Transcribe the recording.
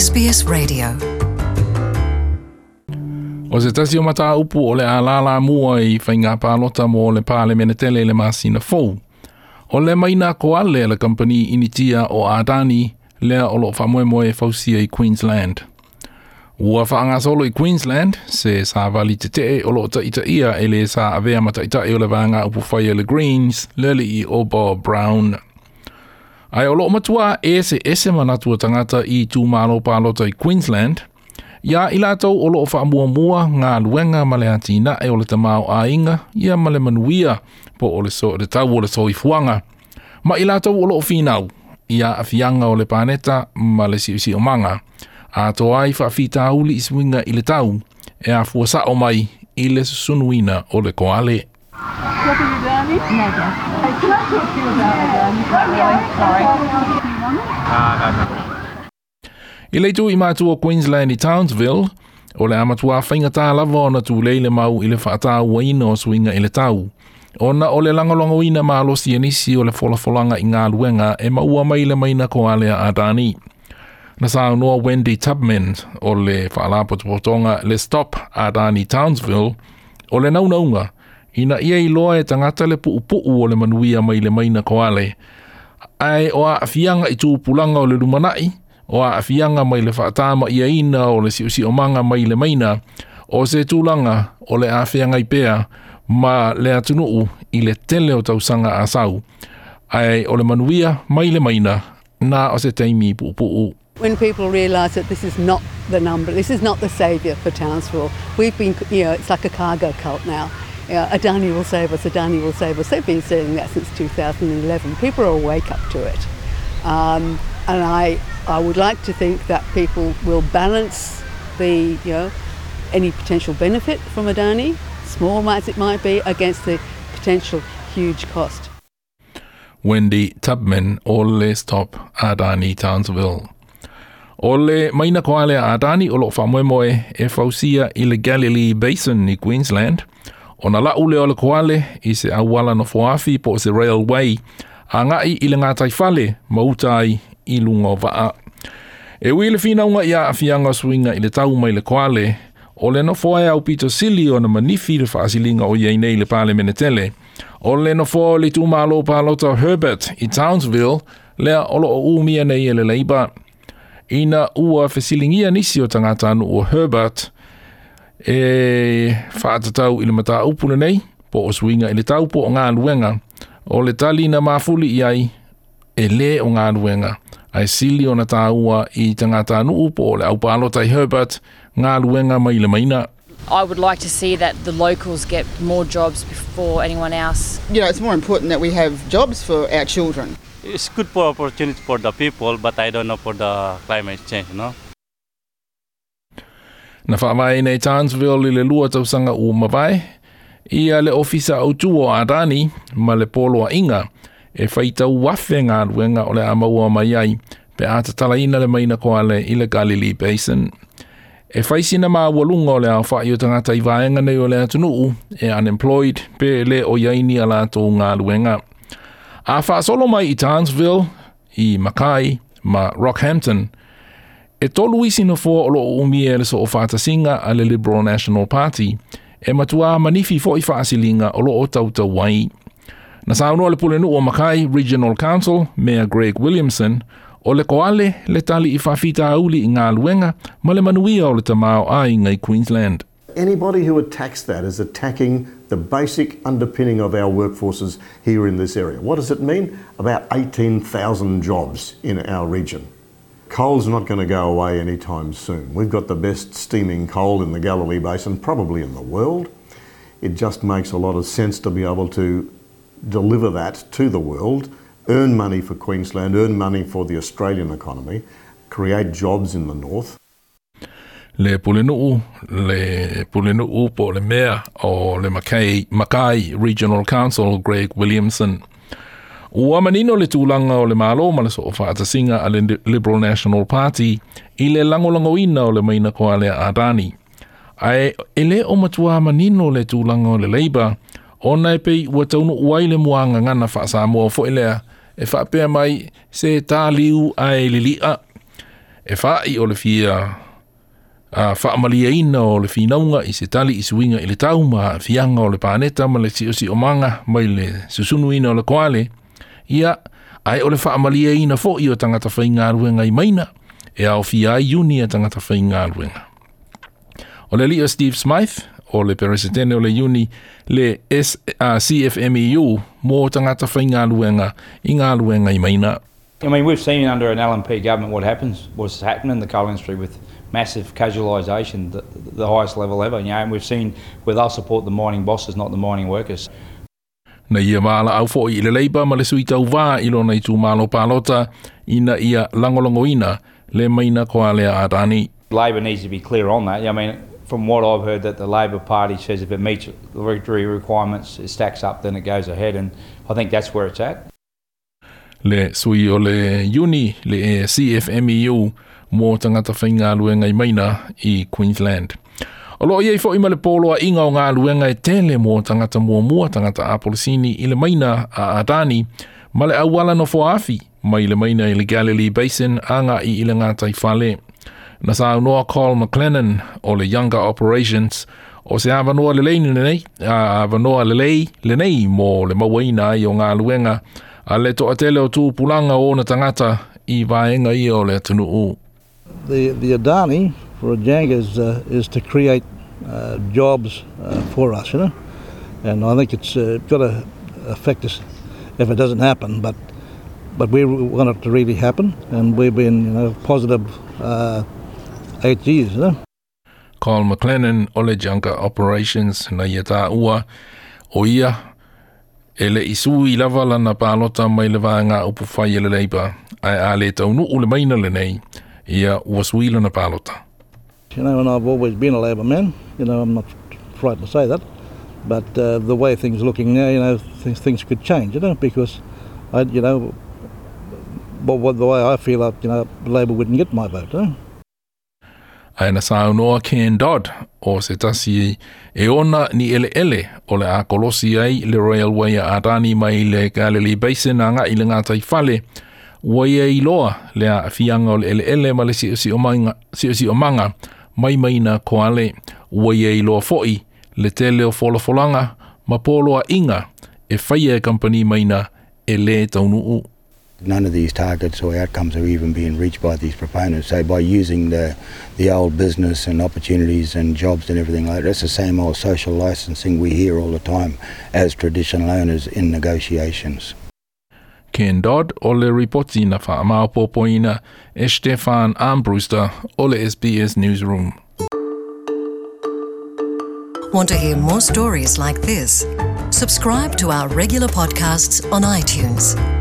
SBS Radio. O se tasi o mata upu o le alala mua I whainga pālota mo le pāle menetele le masina fou. O le maina koale le company initia o Adani lea o lo whamoemoe fausia I Queensland. Ua whaangasolo I Queensland se sa vali te te o lo ita ia e le sa avea mata ita e o le vanga upu whaia le Greens lele I o Bob Brown. Ai o lo matua e se manatua tangata I tūmalo pālota I Queensland. Ia I lātou o lo whaamua ngā luenga maleati na e o le tamau a inga, ia male manuia po o le so le tau o le so I fuanga. Ma I lātou o lo whinau, ia a fianga o le pāneta ma le si o manga. A to ai whawhita uli I swinga I le tau, e a fuasa o mai I le sunuina o le koale. What are you doing? Never. Hey, can I talk to you about it? Sorry. I leitu I mātua Queensland I Townsville, o le amatua whaingata lava o na tu leile mau I le whaata waina o swinga I le tau. Ona o le langolongo ina maalosi anisi o le wholafolanga I ngā luenga e maua mai le maina ko alea Adani. Na sa noa Wendy Tubman o le whaalapotopotonga le Stop Adani Townsville, o le naunaunga, ina ia I loa e tangata le pu'u o le manuia mai le maina ko ale. Ai o a fianga I tūpulanga o le lumanai, o a afianga mai le whaatama ia ina o le si o manga mai le maina, o se tūlanga o le awhianga I pēa, ma le atunuu I le tele o tausanga a sau. Ai o le manuia mai le maina, na o se teimi pu'u. When people realise that this is not the number, this is not the saviour for Townsville, we've been, it's like a cargo cult now. Adani will save us, Adani will save us. They've been saying that since 2011. People are awake up to it. And I would like to think that people will balance the, any potential benefit from Adani, small as it might be, against the potential huge cost. Wendy Tubman o le Stop Adani Townsville. O le maina koale a Adani o lo whamoemoe e fausia I le Galilee Basin I Queensland. O na lau le o le koale I se awala no foafi po se railway a ngai I le ngātai whale mautai I lunga waa. E ui le whinaunga ia a fianga swinga I le tau mai le koale, o le no foa au Peter Sili o na manifi le whaasilinga o iei nei le pāle menetele. O le no foa le tūmalo pālota Herbert I Townsville, lea olo o umia nei e le Labour. Ina ua whasilingia nisi o tangata anu o Herbert, e whaatatau I le mata upuna nei, po o swinga I le tau po o ngā luenga, o le tali na mafuli iai, e le o ngā luenga. Ai sili o na tāua I tangata nuu po o le au pālota I Herbert, ngā luenga mai le maina. I would like to see that the locals get more jobs before anyone else. It's more important that we have jobs for our children. It's good for opportunity for the people, but I don't know for the climate change, Na whaamai nei Townsville I le lua tausanga o mawai, ia le ofisa au tu o Adani, ma le polo a inga, e whaitau wafe ngā ruenga o le amaua mai ai, pe ātatala ina le maina koale I le Galilee Basin. E whaisina mā walunga o le au whai o tangata I vaenga nei o le atunuu, e unemployed, pe le o iaini a lātou ngā ruenga. A whaasolo mai I Townsville, I Mackay, ma Rockhampton, e tolu isi no fo o lo umie le so o whātasinga a le Liberal National Party, e matua manifi fo I whaasilinga o lo o tauta wai. Na saunoa le pulenu o Mackay Regional Council, Mayor Greg Williamson, o le koale le tali I whawhita auli I ngā luenga, ma le manuia o le tamao a inga I Queensland. Anybody who attacks that is attacking the basic underpinning of our workforces here in this area. What does it mean? About 18,000 jobs in our region. Coal's not going to go away anytime soon. We've got the best steaming coal in the Galilee Basin, probably in the world. It just makes a lot of sense to be able to deliver that to the world, earn money for Queensland, earn money for the Australian economy, create jobs in the north. Le pulenuu po le mea o le Mackay Regional Council Greg Williamson. Ua manino le tūlanga o le malo ma le so o whaatasinga a le Liberal National Party I le langolangoina o le maina ko ale Adani. Ai ele o matua manino le tūlanga o le Labour, ona e pei ua taunu uai le muanga ngana whaasa mua fo ilea, e whapea mai se tā liu ai le lia. e whaai o le fia whaamaliaina o le whinaunga I se tali I suinga I le tauma fianga o le pāneta ma le si o manga mai le susunuina o le koale, ia ai o le whaamaliaina fo I o tangata whaingaruenga I maina, e au fia ai uni a tangata whaingaruenga. O le Leo Steve Smythe, o le peresetene o le uni le CFMEU mō tangata whaingaruenga I ngā ruenga I maina. I mean, we've seen under an LNP government what's happened in the coal industry with massive casualisation, the highest level ever, and we've seen where they'll support the mining bosses, not the mining workers. Na ia maala au fo I le leiba ma le sui tau wā ilo nei tū malo pālota ina ia langolongoina le maina koa lea Adani. Labor needs to be clear on that. I mean, from what I've heard, that the Labor Party says if it meets the regulatory requirements, it stacks up, then it goes ahead, and I think that's where it's at. Le sui o le uni le CFMEU mō tangata whainga luenga I maina I Queensland. O loo iei fo ima le polo a inga o ngā luenga e tele mō tangata mua tangata a polisini I le maina a Adani, ma le awala no foafi mai le maina I le Galilee Basin anga I le ngātai whale. Na sa noa Carl McLennan o le Younger Operations o se awanoa le leini nei, awanoa le nei mō le mawaina I o ngā luenga a le to atele o tū pulanga o na tangata I vaenga I o le tunu u. The Adani for a JAG is to create jobs for us, and I think it's got to affect us if it doesn't happen. But we want it to really happen, and we've been positive 8 years. Carl McLennan o le Younger Operations na ia tā ua o ia e le isu I lava lana pālota mai le vāenga upu whai le leiba ai a le taunu o le maina le nei ia ua sui lana pālota. And I've always been a Labor man, I'm not frightened to say that, but the way things are looking now, things could change, because the way I feel like, Labor wouldn't get my vote, Ai na saunoa Ken Dodd o se tasi e ona ni ele o le a kolosi ai le railway a Adani mai le Galilee Basin anga I le ngātai whale wai e iloa le a fianga o le ele ma le si o manga mai maina koale wai e iloa foi le tele o folanga ma poloa inga e whaia company maina e le taunuu. None of these targets or outcomes are even being reached by these proponents. So by using the old business and opportunities and jobs and everything like that, it's the same old social licensing we hear all the time as traditional owners in negotiations. Ken Dodd o le ripoti na whaamaopopoina e Stefan Armbruster o le SBS Newsroom. Want to hear more stories like this? Subscribe to our regular podcasts on iTunes.